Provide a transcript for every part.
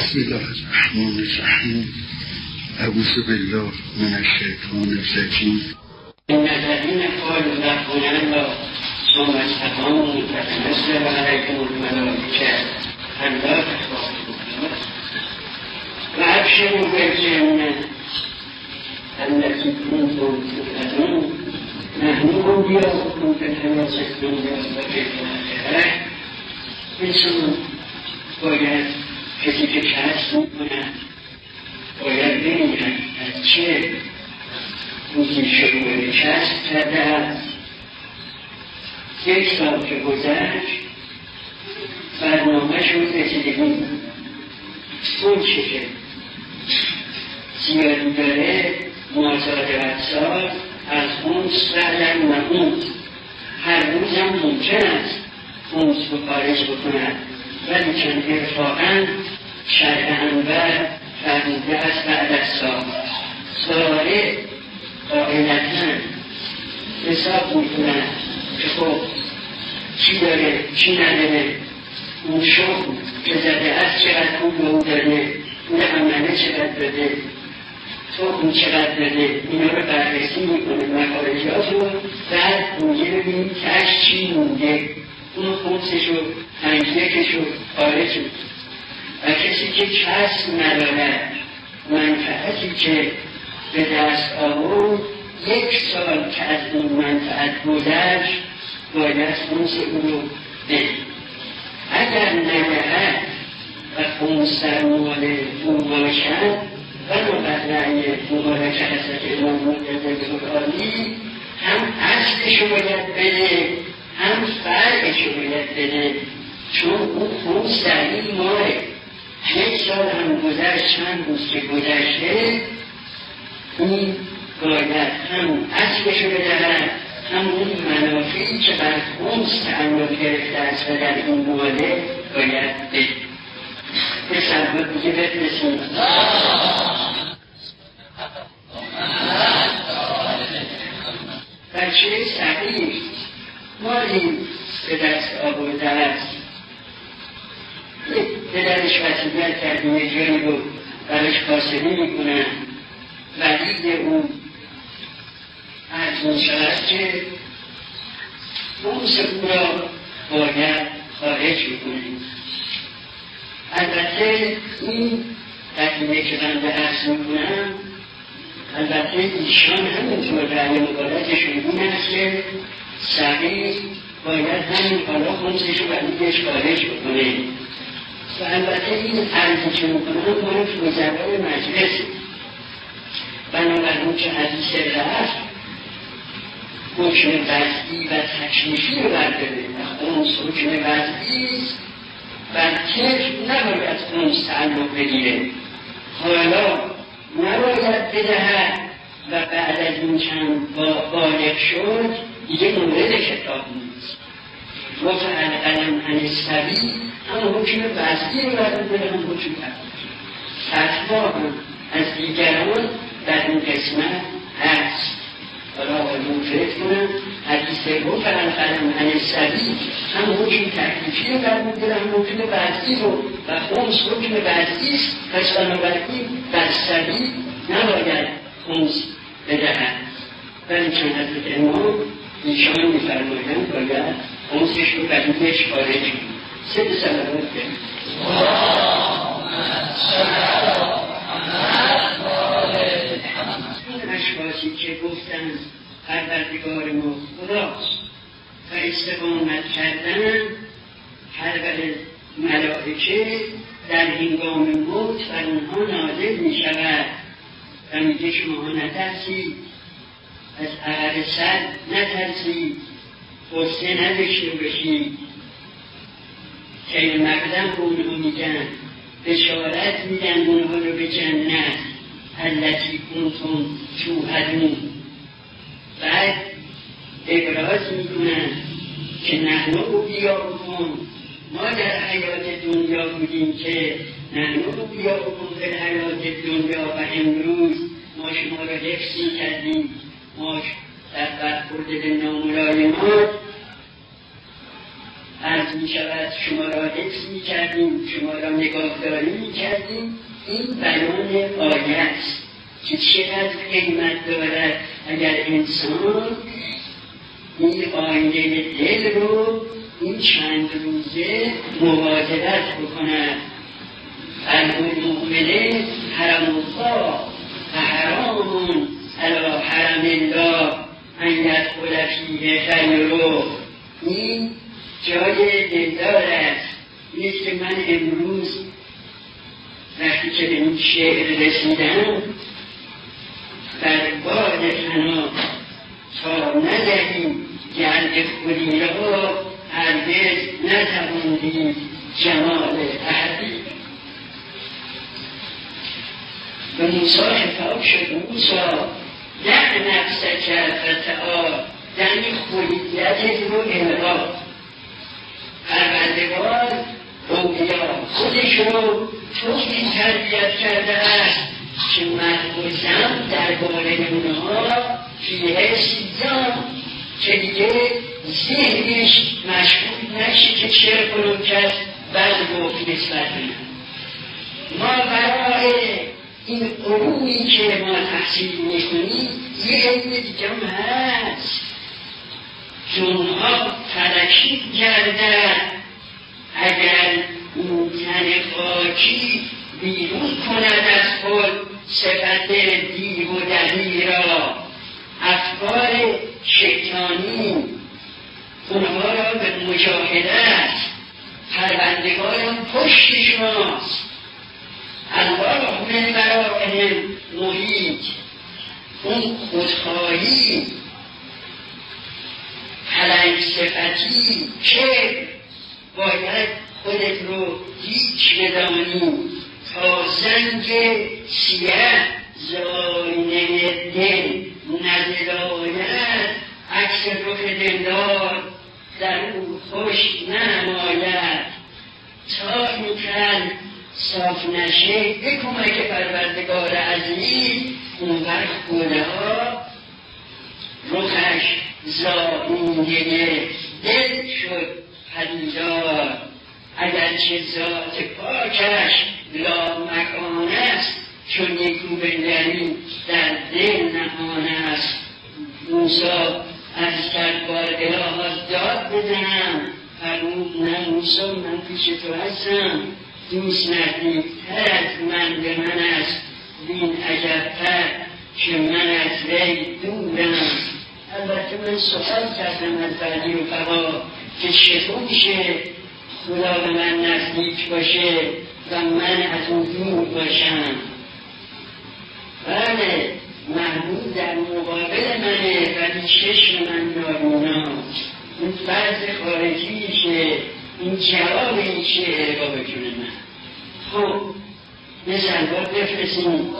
بسم الله الرحمن الرحیم. اعوذ بالله من الشیطان الرجیم. إن الذين قالوا ربنا الله ثم استقاموا تتنزل عليهم الملائكة ألا تخافوا وأبشروا بالجنة التي كنتم توعدون نحن أولياؤكم في الحياة الدنيا وفي الآخرة. انسان باید کسی که کسب میکند باید ببیند از چه روزی شروع کسب کرده است. 1 سال که گذشت برنامه شد رسیدگی اون چه که زیادی داره مازاد سال از اون سرلن و اون هر روز هم ممکن است اون رو خارج بکند، ولی چند ارفاقا شرع انور فرموده است بعد از سال ساره قائلتا حساب میکنند که خب چی داره چی نداره، اون شغل که زده است چقدر خوب به اون داره، اون عمله چقدر داده، تو اون چقدر داده، اینا رو بررسی میکنه مخارجات رو. بعد میگه ببینید کش چی مونده، اون خمسش رو تنکیکش رو خارج رو. و کسی که کسب ندارد منفعتی که به دست آورد 1 سال که از اون منفعت گذشت باید خمس اون رو بده. اگر ندهد و خمس در مال اون باشد و مقدرعی مبارک حضرت امام معتزد عالی هم اصلش رو باید بده هم فرعش رو باید بده، چون اون خمس در این ماه 1 سال هم گذشت چند روز که گذشته این باید هم اصلش رو بدهد هم اون منافعی که بر خمس تعلق گرفته است و در این ماله باید بده. به سرمت دیگه بفرسیم. بچه صغیر مالی به دست آورده است، پدرش وصیت کرده یه جایی رو براش کاسبی میکنن، ولی اون از اون شود که اون سکو را باید خارج میکنیم. البته این قدیمه که من به عرض میکنم، البته ایشان همینطور رأی مبارکشون این است که صغیر باید همین حالا خمسش رو ولیش خارج بکنه. و البته این عرضی که میکنم مال فوزرهای مجلس، بنابراین که حدیث رفت حکم وضعی و تکلیفی رو برداره و خمس حکم وضعی است و کف نباید خمس تعلق بگیره. حالا نباید بدهد و بعد از این چند بالغ شد دیگه مورد کتاب نیست. رفع القلم عن الصبی هم حکم وضعی رو برداره هم حکم فتوا هم از دیگران در این قسمت هست. حالا آقایون فکر کنم حدیث رفع القلم عن الصبی هم حکم تکلیفی رو برداره هم حکم وضعی رو و خمس حکم وضعی است. پس بنابراین بر صبی نباید خمس بدهد، ولی چون حضرت امام ایشان می‌فرمایند باید خمسش رو بدونش خارج کنید. 3 صلوات کنید. این اشخاصی که گفتند پروردگار ما خداست و استقامت کردن پرور ملائکه در هنگام موت و اونها نازل می شود و میگه شما نترسید، از عقب سر نترسید، غصه نداشته باشید. خیر مقدم به اونها میگن، بشارت میدن اونها رو به جنت التی کنتم توعدون. بعد ابراز میکنن که نحن اولیاؤکم، ما در حیات دنیا بودیم که نحن اولیاؤکم در حیات دنیا و امروز ما شما را حفظ کردیم، ما در برخورد به ناملایمات عرض می شود شما را حفظ می کردیم، شما را نگاهداری می کردیم. این بیان آیه است که چقدر قیمت دارد اگر انسان این آینه دل رو این چند روزه مواظبت بکند. المؤمنه حرم الله و حرام علی حرم الله ان یدخل فیه غیره. این جای دلدار است. نیست که من امروز وقتی که به این شعر رسیدم در باد فنا تا نزدیم گرد خودی را هرگز نتواندیم جمال تحقیق. و موسی خطاب شد موسی دع نفسک فتعال، یعنی خودیت رو القا. پروردگار اولیا خودش رو طوری تربیت کرده است که مرد و زن درباره اونها فیه سیزان که دیگه ذهنش مشغول نشه که چه کنم کرد بعد گفت نسبت ما برای این علومی که ما تحصیل میکنیم یه علم دیگه هم هست که اونها ترکیب کردن. اگر اون تن خاکی بیرون کند از خود صفت دیو و دهی را، افکار شیطانی اونها را به مجاهدت، پروردگارم پشت شماست، الله من ورائهم محیط. اون خودخواهی پلنگ صفتی که باید خودت رو هیچ بدانی تا زنگ سیه زاینه دل نزداید، عکس رخ دلدار در او خوش نماید. تا این کل صاف نشه به کمک پروردگار عزیز اون وقت خدا رخش زاینه دل شد پدیدار. اگرچه ذات پاکش لا مکان است چون نیکو بنگری در دل نهان است. موسی از دربار الهات داد بزنم، فرمود نه موسی من پیش تو هستم، دوست نزدیکتر از من به من است، وین عجبتر که من از وی دورم. البته من سؤال کردم از بعدی رفقا که چطور میشه خدا به من نزدیک باشه و من از اون دور باشم. بله محبوب در مقابل منه ولی چشم من نابیناست. این فرض خارجیشه، این جواب این شعر با بجون من. خب مثل با بفرسیم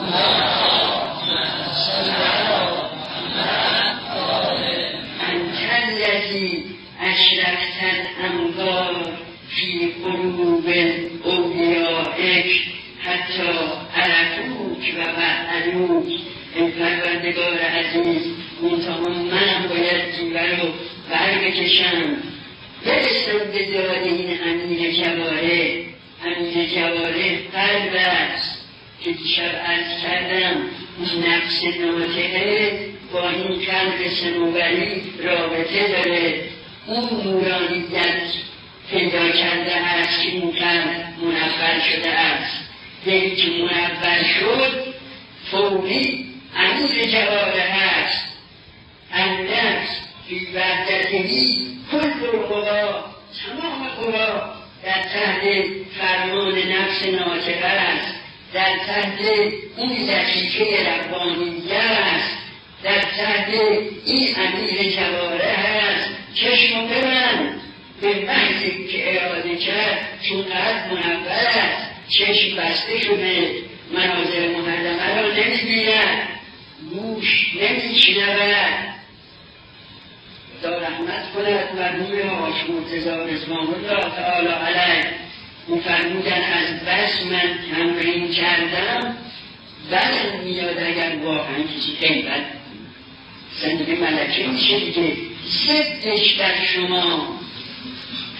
انت الذی اشرقت الانوار فی قلوب اولیائک حتی عرفوک و بعدوک. این پروردگار عزیز منتها من باید دیگر رو بکشم برسم به داد این امیر جواره. امیر جواره قلب است که دیشب عرض کردم نفس ناطقه با این قلب صنوبری رابطه داره. اون نورانیت پیدا کرده است که این قلب منور شده است. دلی که منور شد فوری امیر جواره هست. النفس فی وحدتهی کل القوا، تمام قوا در تحت فرمان نفس ناطقه است، در تحت این دقیقه ربانیه است، در تحت این امیر جواره است. چشم ببند به محضی که اراده کرد چون قلب منور است چشم بسته شده، مناظر محرمه را نمی‌بیند، گوش نمی‌شنود. خدا رحمت کند مرحوم حاج مرتضی رضوان الله تعالی علیه می‌فرمودند از بس من تمرین کردم بعد میاد اگر واقعا کسی غیبت زندگی ملکه میشه دیگه ضدش در شما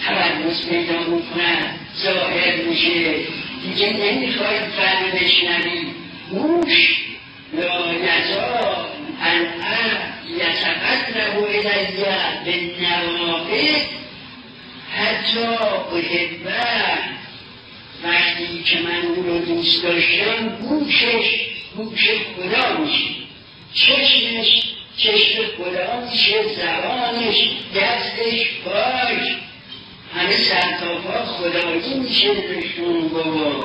تبرز پیدا میکند، ظاهر میشه، دیگه نمیخواید فرد بشنوی. گوش لا یزال العبد یتقرب الی بالنوافل حتی احبه. وقتی که من او رو دوست داشتم گوشش گوش خدا میشه، چشمش چشم خدا میشه، زبانش دستش پاش همه سرتاپا خدایی میشه درشون. بابا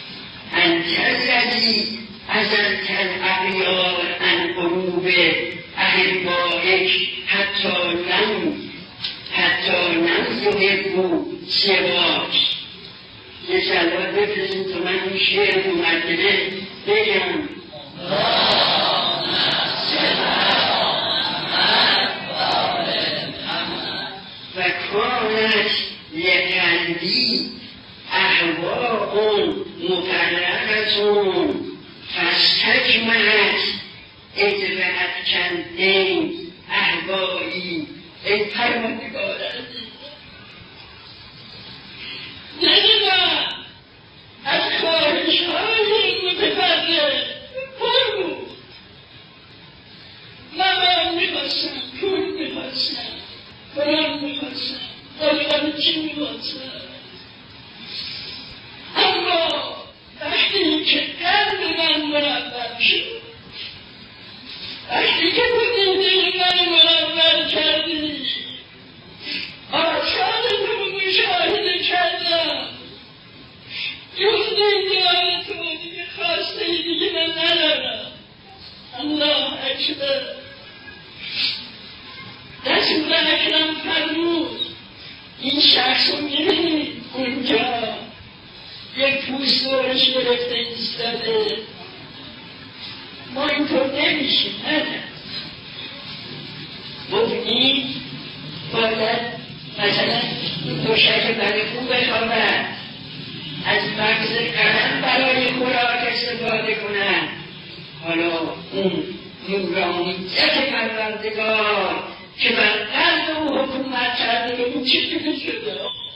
انتظری ازلت الاغیار عن قلوب احبائک حتی لم یحبوا سواک. یه سلوات بفرستیم تو من این شعر مقدمه بگم. و کانت لقلبی احواء مفرقة فاستجمعت اذ افکندین احوایی. ای پروردگار نگیدم از خواهش‌های متفرق برو. من میخواستم پول، میخواستم قرآن، میخواستم قرآن چی میخواستم، اما وقتی که قلب من منور شد، وقتی که بودی من منور کردی، آثار تو مشاهده کردم، جفته دعای تو دیگه خواسته دیگه من ندارم. الله اکبر. رسول اکرم فرمود این شخص رو میبینید اونجا یک پوست دورش گرفته ایستاده، ما اینطور نمیشیم. این باید مثلا دوشک بر خوب بخوابد، از مغز قلم برای خوراک استفاده کنند. حالا اون نورانیت پروردگار که بر قلب او حکومت کرده به اون چی دیگه شده.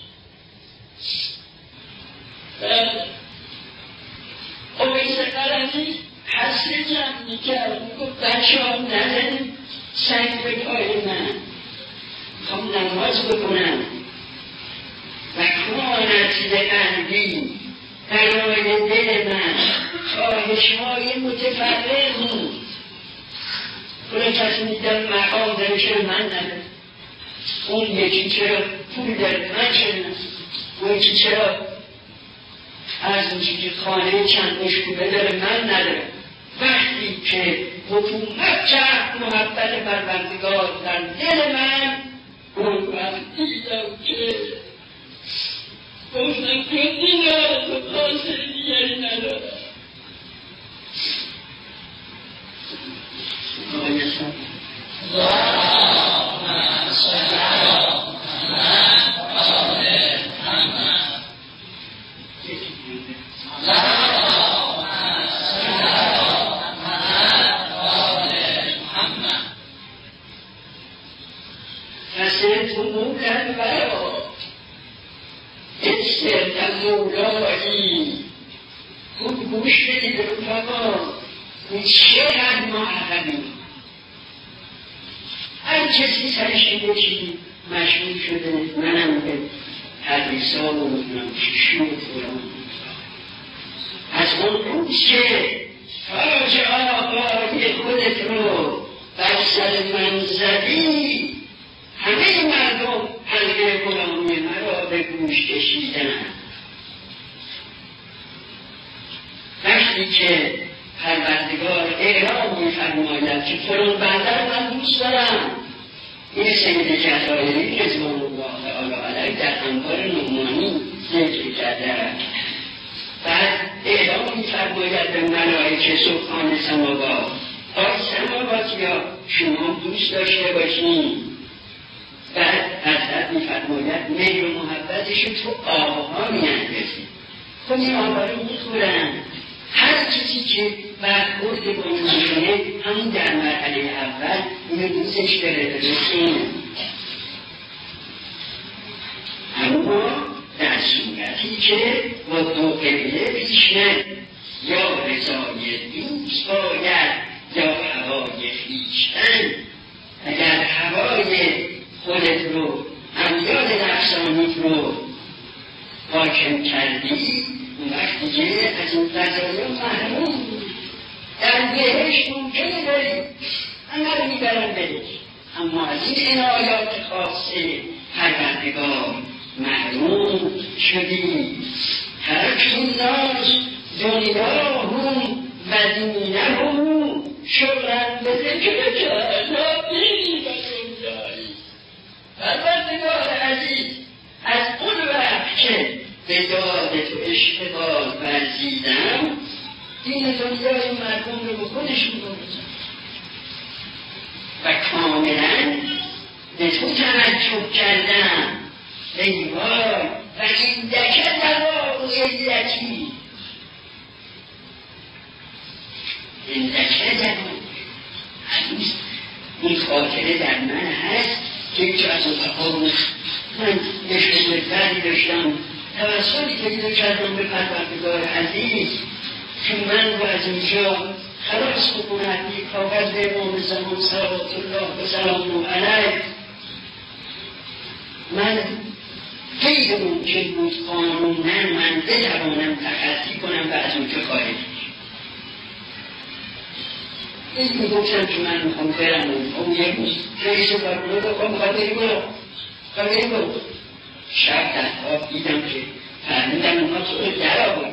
اویس قرنی حسر جمع میکرد، میگفت بچه ها نزنید سنگ به پای من، میخوام نماز بکنم. و کانت لقلبی برای دل من خواهش‌های متفرق بود. اون کسی میدن مقام داره چرا من نداره، اون یکی چرا پول داره من چرا نداره، اون یکی چرا از اون چیزی خانه چند مشکوبه داره من نداره. وقتی که حکومت کرد محبت پروردگار در دل من، اون وقت دیدم که گفتم که دیگر تو قاصر دیگری ندارم. گوش بدید رفقا، این چقدر ما عقبیم. هر کسی سرش این چیزی مشغول شده، منم به تدریسا رو میکنم شیشون کنم. از اون روز که تاج آقای خودت رو بر سر من زدی، همه مردم حلقه غلامی مرا به گوش کشیدن. وقتی که پروردگار اعلام می‌فرماید که فلان بنده رو من دوست دارم، این سید جزایری رضوان الله تعالی علیه در انوار نعمانی ذکر کرده. بعد اعلام می‌فرماید به ملائکه سبحان سماوات، آی سماوات یا شما دوست داشته باشین. بعد حضرت می‌فرماید میل و محبتش تو آبها می‌اندازید. خب این آبها رو می‌خورن. هر کسی که برخورد با این می‌کنه همون در مرحله اول اینو دوستش داره، درست اینه. همون اما در صورتی که با دو قبله پیش نه، یا رضای دوست باید یا هوای خویشتن. اگر هوای خودت رو، امیال نفسانیت رو حاکم کردی، اون وقت دیگه از این فضایل محروم بود. در بهشت ممکنه داری، همه رو میبرن بهشت، اما از این عنایات خاصه پروردگار محروم شدی. ترک الناس دنیاهم و دینهم شغلا به ذکر جهنمی و دنیایی. پروردگار عزیز، از اون وقت که به داد تو اشتغال ورزیدم، دین دنیای مردم رو به خودشون بردم و کاملا به تو توجه کردم. ای وای و این دکه دوا علتی، این دکه دوا هنوز این خاطره در من هست که اینجا از اتفاق من نشون بردی داشتم توسلی که دیده کردم به پروردگار عزیز که من رو از اینجا خلاص بکند. یک کاغذ به امام زمان صلوات الله و سلامه علیه، من غیر ممکن بود قانونا من بتوانم تخطی کنم و از اونجا خارج این میگفتم که من میخوام برم اون یک روز رئیس کارخونه بخوام خواهی برو شب در خواب دیدم که فرمیدم اونها تو در آورد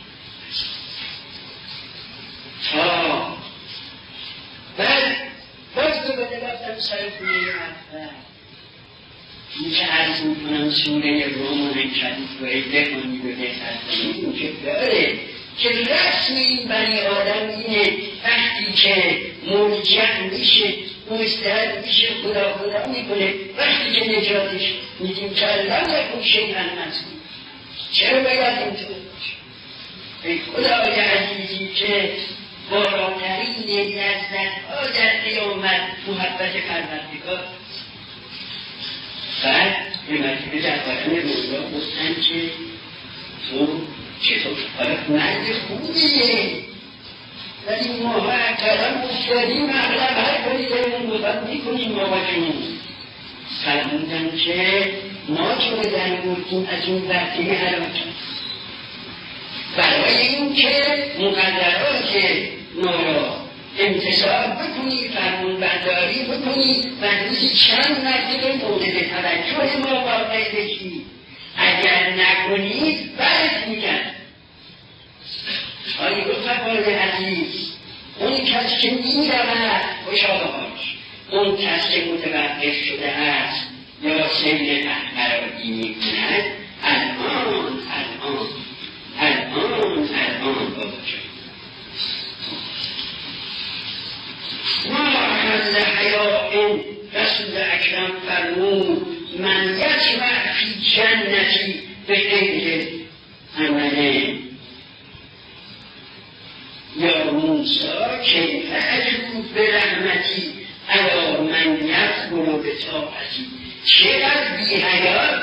تا بعد باز دوباره رفتم سر خونه اول. این که عرض میکنم سوره روم و نکردید و بخونید و بخونید اون که داره که رسم این بنی آدم اینه وقتی که مرجع میشه مستعد میشه خدا میکنه، وقتی که نجاتش میدیم که الله نکن شیئا مظلوم. چرا باید اینطور باشه؟ ای خدای عزیزی که بالاترین لذت‌ها در قیامت محبت پروردگار. بعد به مرتبه در قرآن رویا گفتن که تو چطور مرد خوبیه ولی ما اکرم مفتریم اغلب هر کاری داریم مفت میکنیم ما بکنیم. فرمودن که ما که به در بردیم از این وقتی حراکت برای این که مقدرات ما را امتصال بکنی، فرمون برداری بکنی و روزی چند مرتبه مورد توجه ما واقع بشی. اگر نکنید برد میگن آنی گفت فرمان عزیز اون کس که میرود خوشحالهاش، اون کس که متوقف شده است یا سیر احمرادی میکند الان بابا شد ما حل حیاء. رسول اکرم فرمود من یجمع فی جنتی به غیر عمله یا موسی کیف اجود به رحمتی علی من یفعل به طاعتی. چقدر بی حیات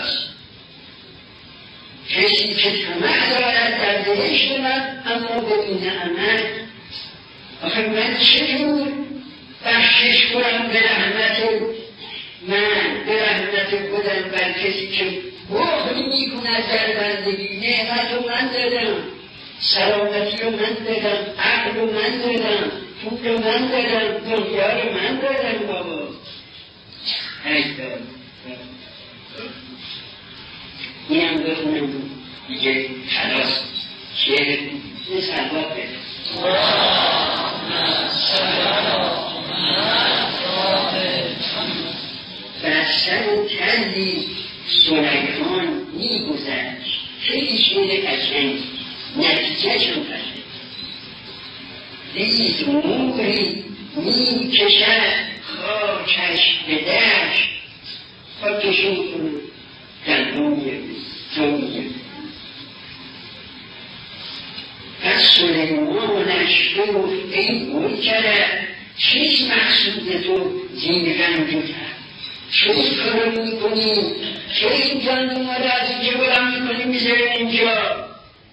کسی که طمع دارد در بهشت من اما بدون عمل. آخه من چطور بخشش کنم به رحمت من، به رحمت خودم بر کسی که بخلی میکند در بندگی. نعمت رو من دادم، سلامتی رو من دادم، عقل رو من دادم، پول رو من دادم، دنیا رو من دادم. بابا ایدار اینم بخونم دیگه خلاص شعر این سلوات بده. بر سر کردی سلیمان میگذشت خیلی شعر قشنگ، نتیجه چون قشنگ. دید موری میکشد خاکش به دشت، خاکشون کنه گندمیه جمیه. پس سلیمانش گفت ای منکره چیست مقصود تو زین رنج و تب؟ چون کارو میکنی چه این جان ما را از اینجا بلند میکنیم میذاریم اینجا؟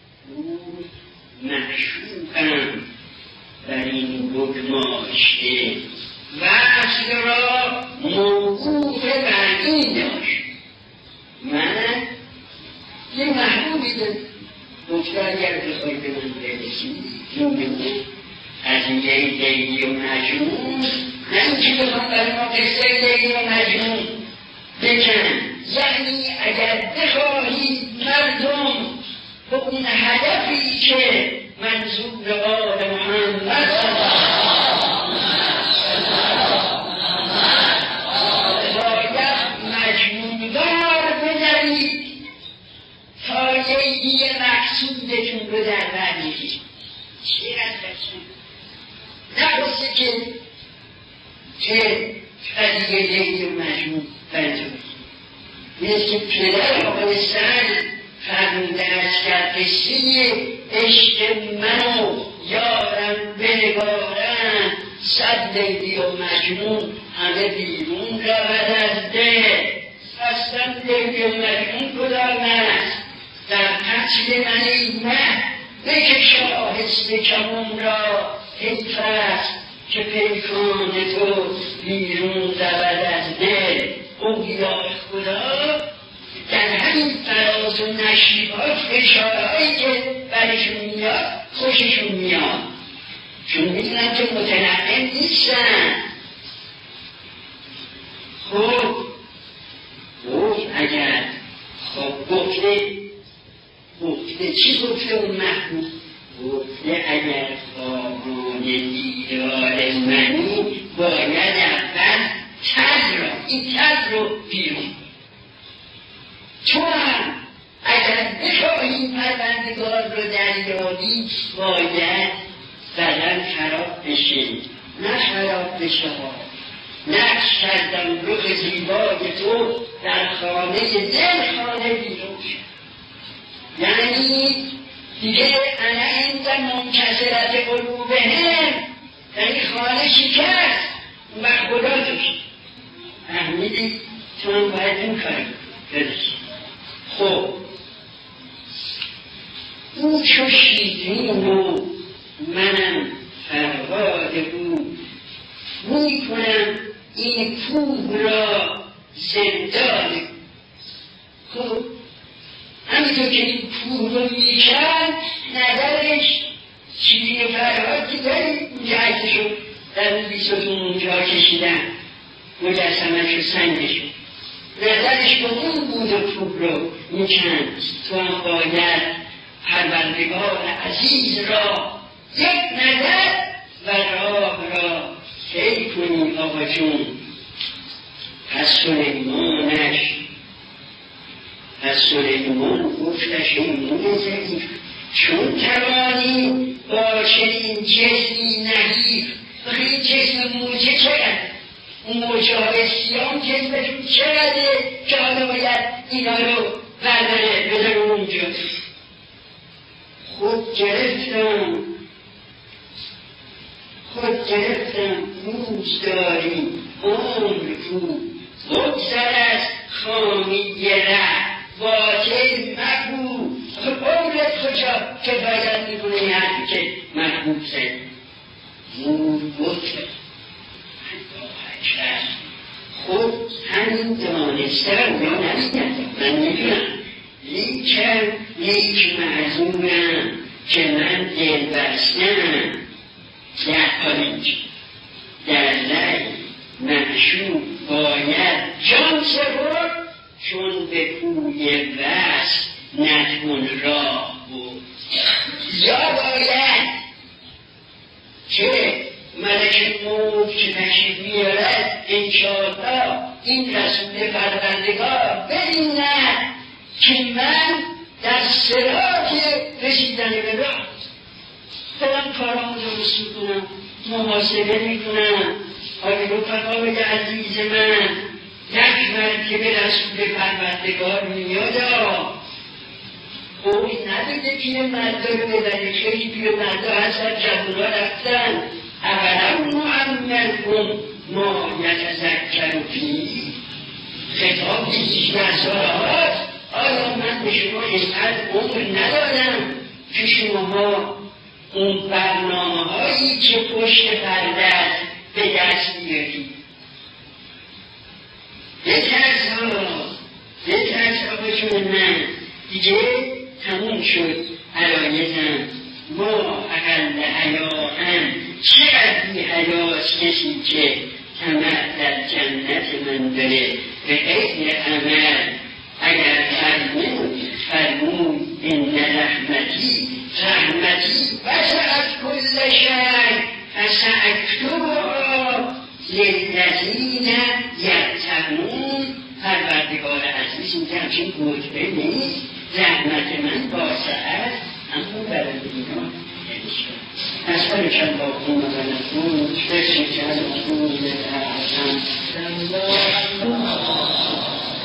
معشوقم بر این بگماشته وصل را موقوف بعدی داشت. من یه محبوبی دارم گفته اگر بخوای به من برسی جون از این یه لیلی و مجنون، نه اینکه بخوام برای ما قصه لیلی و مجنون بکن، یعنی اگر بخواهی مردم به اون هدفی که منظور آل محمد باید مجنونوار بذارید تا لیلی مقصودتون رو در بر میگید. چقدر بچون نبسته که قضیه لیلی و مجنون براتون مثل که پدر آقای سعد فرموده است در قصه عشق من و یارم بنگارم صد لیلی و مجنون همه بیرون رود از دل. اصلا لیلی و مجنون کدام است؟ در قتل من این مه بکش آهسته کمون را، حیف است که پیکان تو بیرون رود از دل. اولیاء خدا در همین فراز و نشیبات اشارهایی که برشون میاد خوششون میاد، چون میدونم که متنقل نیستن. خب اگر گفته چی گفته اون محبوب؟ گفته اگر خواهان دیدار منی باید اول این تر رو بیرون. تو هم اگر بخواهی پروردگار رو دریابی باید بدن خراب بشه، نه خراب بشه ها. نقش کردم رخ زیبای تو در خانه دل خانه بیرون شد. یعنی دیگه انا انت منکسرت قلوبهم، یعنی خانه شکست و خدا داشت. فهمیدی؟ تو هم باید این کاری برسی. خب او چو شیرین و منم فرهاد او، می کنم این کوه را زندان. خب همینطور که این کوه رو میکن نظرش شیرین و فرهاد که داریم اونجا عکسشو در اون بیسوتون اونجا کشیدن مجسمه‌شو سنگشو، نظرش با اون بود و کوه رو میکن. تو هم باید پروردگار عزیز را یک نظر و راه را طی کنی آقا جون. پس سلیمان گفتش این موزه چون توانی باشه این جسمی نحیف. این جسم موجه چقدر؟ اون موجه های سیام جسمشون چقدره که حالا باید اینا رو برداره بذاره اونجا. خود گرفتم موز داری عمر کو، بگذر از خامی ره باطل مگو. عمرت کجا کفایت میکنه این حرفی که محبوب زد؟ مور بکر خود همین دانسته رو نمیدن. من میدونم لیک معذورم که من دل بستم در لعی معشوق باید جان سپرد، چون به کوی وصل نتوان راه بود. یا باید که ملک موت که تشریف میارد انشاءالله این رسول پروردگار ببیند که من در صراط رسیدن به راه دارم کارامو درست میکنم، محاسبه میکنم. آیا رفقای عزیز من یک مرتبه رسول پروردگار میاد او ندیده که یه مرده رو ببره. خیلی بیو مرده هستن جوونا رفتن اولم معمرکم ما یتذکر فیه. خطاب 18 ساله هاست. آیا من به شما اینقدر عمر ندادم که شماها اون برنامه هایی که پشت پرده است به دست بیارید؟ بترس آقا چون من دیگه تموم شد علایزم. ما اقل حیاهم، چقدر بی حیاست کسی که طمع در جنت من داره به غیر عمل. اگر فرمود این رحمتی وسعت کل شیء فساکتبها للذین یتقون. پروردگار عزیز این که همچین گربه نیست، رحمت من واسعه اما برای اینا نسال چند باقون و نفون بسید چند باقون و نفون